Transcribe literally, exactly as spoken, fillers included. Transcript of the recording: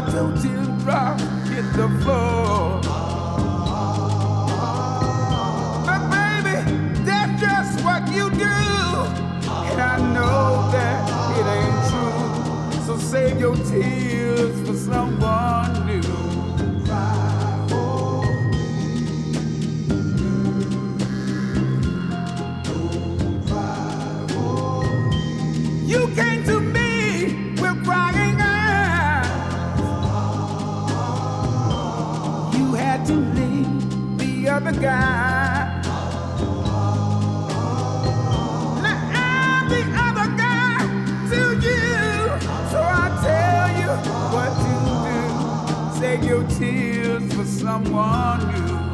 Your teardrops hit the floor. But baby, that's just what you do. And I know that it ain't true. So save your tears for someone new. You came to me with crying eyes. You had to leave the other guy. Now I'm the other guy to you. So I tell you what to do. Save your tears for someone new.